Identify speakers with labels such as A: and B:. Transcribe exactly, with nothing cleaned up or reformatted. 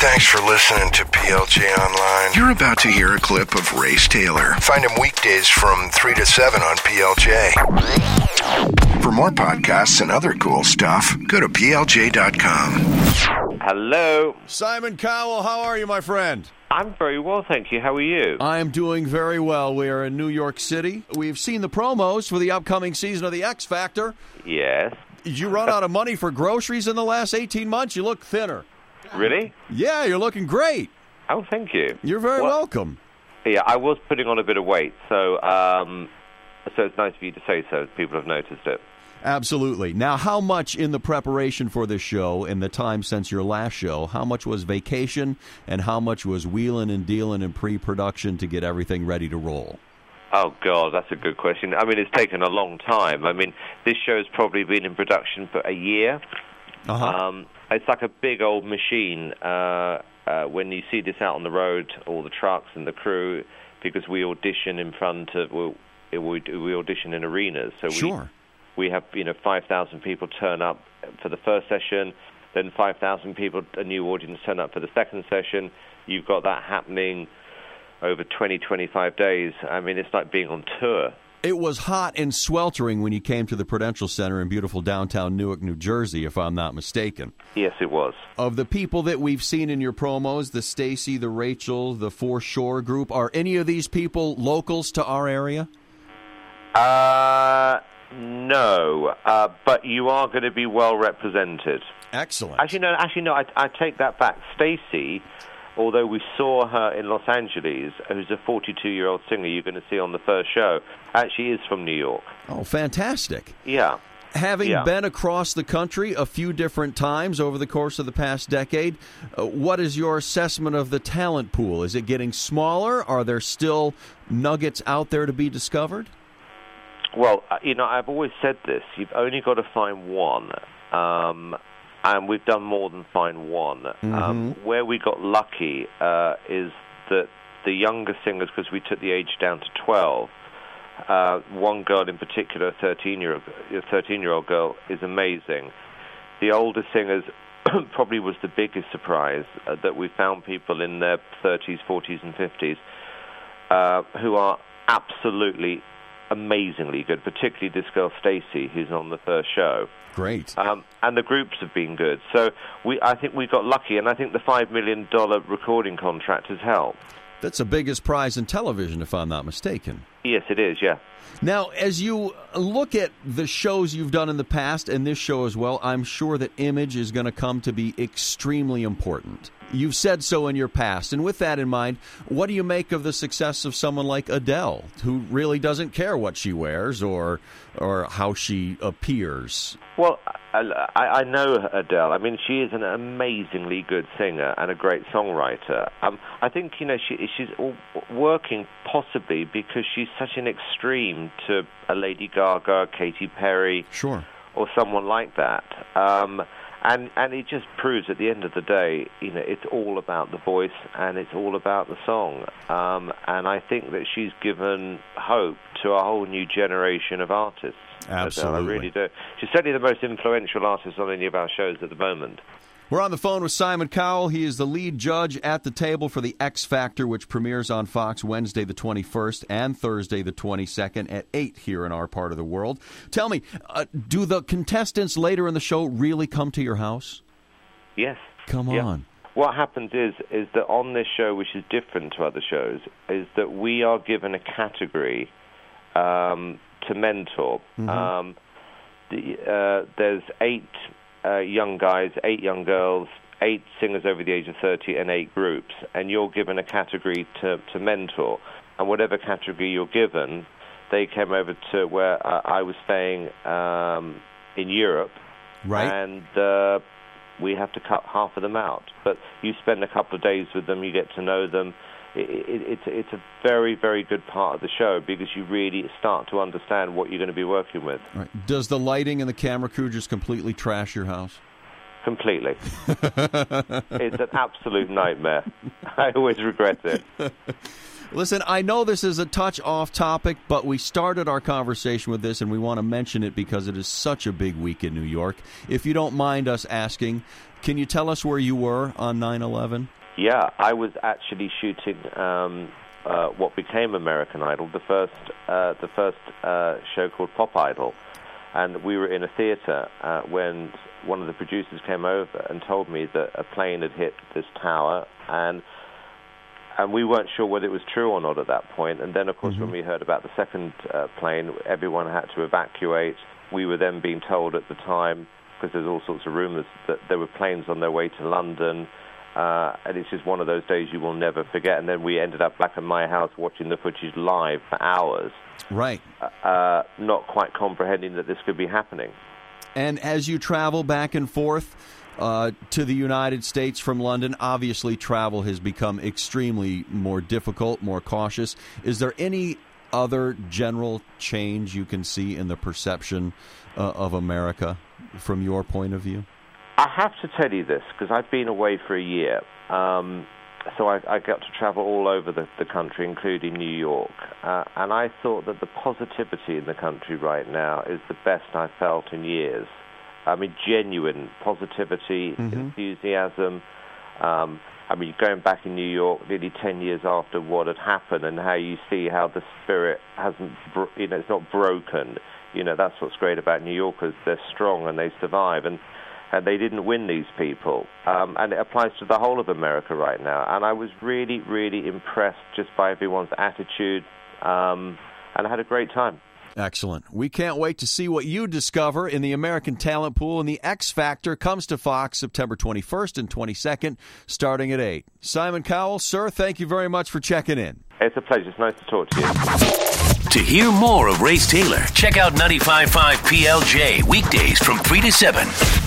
A: Thanks for listening to P L J Online. You're about to hear a clip of Race Taylor. Find him weekdays from three to seven on P L J. For more podcasts and other cool stuff, go to P L J dot com.
B: Hello.
C: Simon Cowell, how are you, my friend?
B: I'm very well, thank you. How are you?
C: I am doing very well. We are in New York City. We've seen the promos for the upcoming season of The X Factor.
B: Yes.
C: Did you run out of money for groceries in the last eighteen months? You look thinner.
B: Really?
C: Yeah, you're looking great.
B: Oh, thank you.
C: You're very
B: well,
C: welcome.
B: Yeah, I was putting on a bit of weight, so um, so it's nice for you to say so. People have noticed it.
C: Absolutely. Now, how much in the preparation for this show, in the time since your last show, how much was vacation and how much was wheeling and dealing in pre-production to get everything ready to roll?
B: Oh, God, that's a good question. I mean, it's taken a long time. I mean, this show's probably been in production for a year.
C: Uh-huh.
B: Um, it's like a big old machine. Uh, uh, when you see this out on the road, all the trucks and the crew, because we audition in front of, well, we, we audition in arenas. So
C: Sure.
B: We, we have, you know, five thousand people turn up for the first session, then five thousand people, a new audience, turn up for the second session. You've got that happening over twenty, twenty-five days. I mean, it's like being on tour.
C: It was hot and sweltering when you came to the Prudential Center in beautiful downtown Newark, New Jersey, if I'm not mistaken.
B: Yes, it was.
C: Of the people that we've seen in your promos, the Stacy, the Rachel, the Foreshore group, are any of these people locals to our area?
B: Uh, no, uh, but you are going to be well represented.
C: Excellent.
B: Actually, no, actually, no, I, I take that back. Stacy, although we saw her in Los Angeles, who's a forty-two-year-old singer you're going to see on the first show, actually is from New York.
C: Oh, fantastic.
B: Yeah.
C: Having
B: yeah.
C: been across the country a few different times over the course of the past decade, uh, what is your assessment of the talent pool? Is it getting smaller? Are there still nuggets out there to be discovered?
B: Well, you know, I've always said this. You've only got to find one. Um And we've done more than find one.
C: Mm-hmm.
B: Um, where we got lucky uh, is that the younger singers, because we took the age down to twelve, uh, one girl in particular, a thirteen-year-old, a thirteen-year-old girl, is amazing. The older singers probably was the biggest surprise, uh, that we found people in their thirties, forties, and fifties uh, who are absolutely amazingly good, particularly this girl Stacy, who's on the first show.
C: Great.
B: Um, and the groups have been good. So we, I think we got lucky, and I think the five million dollars recording contract has helped.
C: That's the biggest prize in television, if I'm not mistaken.
B: Yes, it is, yeah.
C: Now, as you look at the shows you've done in the past, and this show as well, I'm sure that image is going to come to be extremely important. You've said so in your past, and with that in mind, what do you make of the success of someone like Adele, who really doesn't care what she wears or or how she appears?
B: Well, I, I know Adele. I mean, she is an amazingly good singer and a great songwriter. Um, I think, you know, she, she's all working possibly because she's such an extreme to a Lady Gaga, Katy Perry,
C: sure,
B: or someone like that. Um, and and it just proves at the end of the day, you know, it's all about the voice and it's all about the song. Um, and I think that she's given hope to a whole new generation of artists.
C: Absolutely.
B: I really do. She's certainly the most influential artist on any of our shows at the moment.
C: We're on the phone with Simon Cowell. He is the lead judge at the table for The X Factor, which premieres on Fox Wednesday the twenty-first and Thursday the twenty-second at eight here in our part of the world. Tell me, uh, do the contestants later in the show really come to your house?
B: Yes.
C: Come
B: yeah.
C: on.
B: What happens is is that on this show, which is different to other shows, is that we are given a category um, to mentor.
C: Mm-hmm.
B: Um, the, uh, there's eight uh, young guys, eight young girls, eight singers over the age of thirty, and eight groups. And you're given a category to, to mentor. And whatever category you're given, they came over to where uh, I was staying um, in Europe.
C: Right.
B: And uh, we have to cut half of them out. But you spend a couple of days with them, you get to know them. It, it, it's, it's a very, very good part of the show because you really start to understand what you're going to be working with.
C: Right. Does the lighting and the camera crew just completely trash your house?
B: Completely. It's an absolute nightmare. I always regret it.
C: Listen, I know this is a touch off topic, but we started our conversation with this, and we want to mention it because it is such a big week in New York. If you don't mind us asking, can you tell us where you were on nine eleven?
B: Yeah, I was actually shooting um, uh, what became American Idol, the first, uh, the first uh, show called Pop Idol. And we were in a theater uh, when one of the producers came over and told me that a plane had hit this tower, and and we weren't sure whether it was true or not at that point. And then, of course, mm-hmm. when we heard about the second uh, plane, everyone had to evacuate. We were then being told at the time, because there's all sorts of rumors, that there were planes on their way to London, uh, and it's just one of those days you will never forget. And then we ended up back at my house watching the footage live for hours.
C: Right.
B: Uh, not quite comprehending that this could be happening.
C: And as you travel back and forth uh, to the United States from London, obviously travel has become extremely more difficult, more cautious. Is there any other general change you can see in the perception uh, of America from your point of view?
B: I have to tell you this, because I've been away for a year. Um, so I, I got to travel all over the, the country, including New York. Uh, and I thought that the positivity in the country right now is the best I've felt in years. I mean, genuine positivity, mm-hmm. enthusiasm. Um, I mean, going back in New York nearly ten years after what had happened, and how you see how the spirit hasn't, bro- you know, it's not broken. You know, that's what's great about New Yorkers. They're strong and they survive. And And they didn't win these people. Um, and it applies to the whole of America right now. And I was really, really impressed just by everyone's attitude. Um, and I had a great time.
C: Excellent. We can't wait to see what you discover in the American Talent Pool. And the X Factor comes to Fox September twenty-first and twenty-second, starting at eight. Simon Cowell, sir, thank you very much for checking in.
B: It's a pleasure. It's nice to talk to you.
D: To hear more of Race Taylor, check out ninety-five point five P L J weekdays from three to seven.